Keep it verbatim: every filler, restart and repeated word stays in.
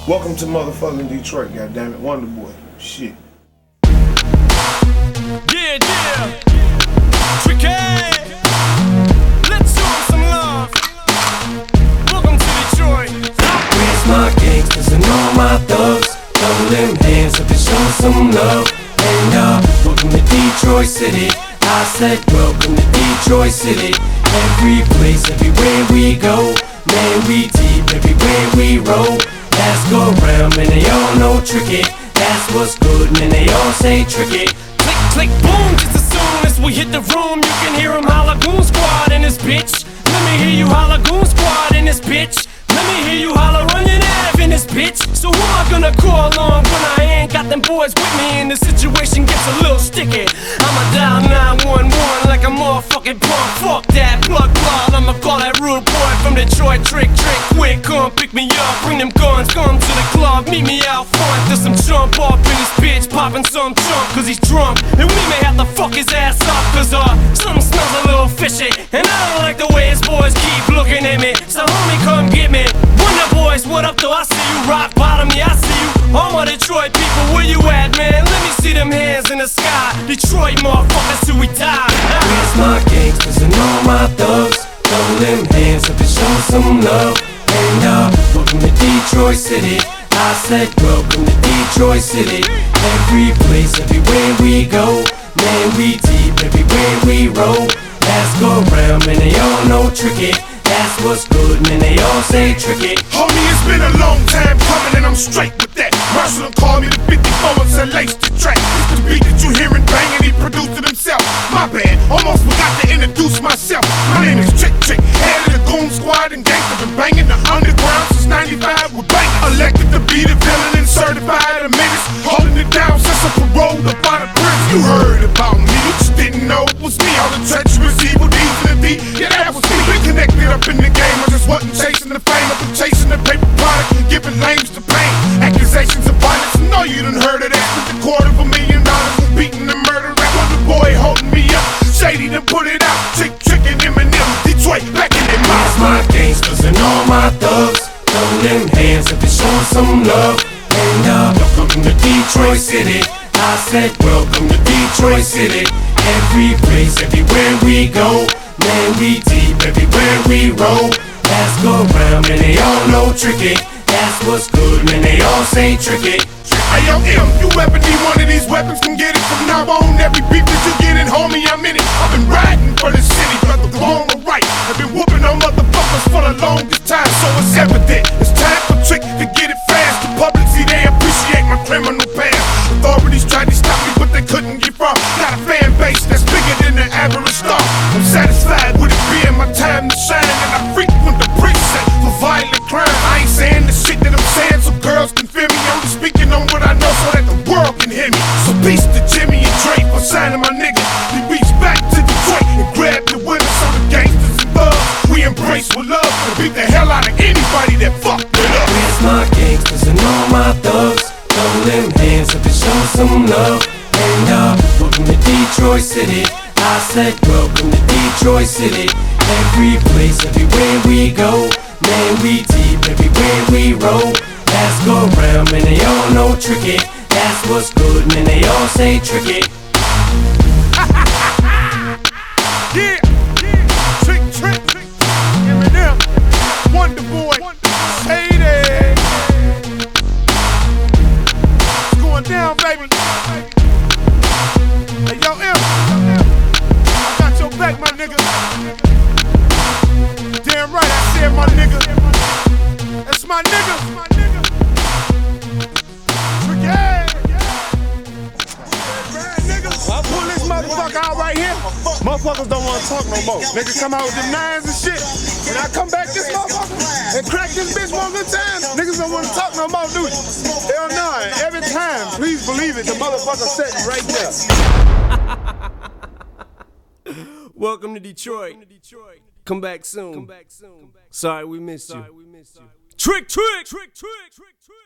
Welcome to motherfucking Detroit, goddammit. Wonder Boy. Shit. Yeah, yeah. Tricky. Let's show 'em some love. Welcome to Detroit. Where's my gangsters and all my thugs? Throw them hands up and show some love. And uh, welcome to Detroit City. I said welcome to Detroit City. Every place, everywhere we go. Man, we deep everywhere we roll. Ask around, man, they all know tricky. That's what's good, man, they all say tricky. Click, click, boom, just as soon as we hit the room, you can hear 'em holla Goon Squad in this bitch. Let me hear you holla Goon Squad in this bitch. Let me hear you holla running Ave in this bitch. So who am I gonna call on when I ain't got them boys with me and the situation gets a little sticky? I'ma dial nine one one like a motherfucking punk. Fuck that plug plug, I'ma call that rude boy from Detroit. Trick, trick, quick, come pick me up. Bring them guns, come to the club, meet me out front. There's some jump up in this bitch, popping some chunk cause he's drunk. And we may have to fuck his ass up cause uh, something smells a little fishy. And I don't like the way his boys keep looking at me. So homie, come get me. Wonder Boys, what up though? I see you. Rock bottom, yeah, I see you. All my Detroit people, where you at, man? Let me see them hands in the sky. Detroit motherfuckers till we die. Where's my gangsters and all my thugs? Throw them hands up and show some love. And uh, welcome to Detroit City. I said welcome to Detroit City. Every place, everywhere we go. Man, we deep everywhere we roll. Ask around, man, they all know tricky. That's what's good, man, they all say tricky. Homie, it's been a long time coming and I'm straight with that. Marshall called me the fifty-four and said lace the track. It's the beat that you hearin' bangin', he produced it himself. My bad, almost forgot to introduce myself. My name is Trick Trick, head of the Goon Squad and gangsta been bangin' the underground since ninety-five with bangin'. Elected to be the villain and certified a menace. Holding it down since I paroled up out of prison. You heard about me, you just didn't know it was me. All the treacherous evil deeds in the deep, yeah that was me. Been connected up in the game, I just wasn't chasing the fame. I've been chasing the paper product and giving lames to pain. Accusations of violence, I know you done heard of that. With the quarter of a million dollars for beating and murder rap. Wonder Boy holding me up, Shady done put it out. Trick, trickin' Eminem, Detroit back in their mouth. Where's my gangsters and all my thugs? Throw them hands up and show some love. And uh, welcome to Detroit City. I said welcome to Detroit City. Every place, everywhere we go. Man, we deep everywhere we roll. Ask around, man, they all know tricky. That's what's good, man, they all say tricky. Hey yo, M, you ever need one of these weapons, can get it from now on. Every beat that you get in, homie, I'm in it. I've been riding for the city, brother, wrong or right. I've been whooping on motherfuckers for the longest time, so it's evident. It's time for Trick to get it fast. The public see they appreciate my criminal past. Authorities tried to stop me, but they couldn't get far. Got a fan base that's bigger than the average star. I'm satisfied with it being my time to shine, and I frequent the precinct for violent crime. I ain't saying the shit that I'm saying so girls can feel me. I'm just speaking on what I know so that the world can hear me. So peace to Jimmy and Dre for signing my nigga. We reach back to Detroit and grab the winners. So the gangsters and thugs, we embrace with love and beat the hell out of anybody that fucked with us. Where's my gangsters and all my thugs? Throw them hands up and show some love. And uh, welcome to Detroit City. I said welcome to Detroit City. Every place, everywhere we go. Man, we deep everywhere we roll. Ask around, man, they all know tricky. That's what's good, man, they all say tricky. Yeah, yeah, Trick, Trick, Eminem, Wonder Boy, Shady. It's going down, baby. Hey, yo, M, I got your back, my nigga. Damn right, I said my nigga. That's my nigga. I pull this motherfucker out right here. Motherfuckers don't want to talk no more. Niggas come out with them nines and shit. And I come back this motherfucker and crack this bitch one good time. Niggas don't want to talk no more, do you? Hell no. Every time, please believe it, the motherfucker sitting right there. Welcome to Detroit. Come back soon. Sorry we missed you. Trick, trick, trick, trick, trick, trick.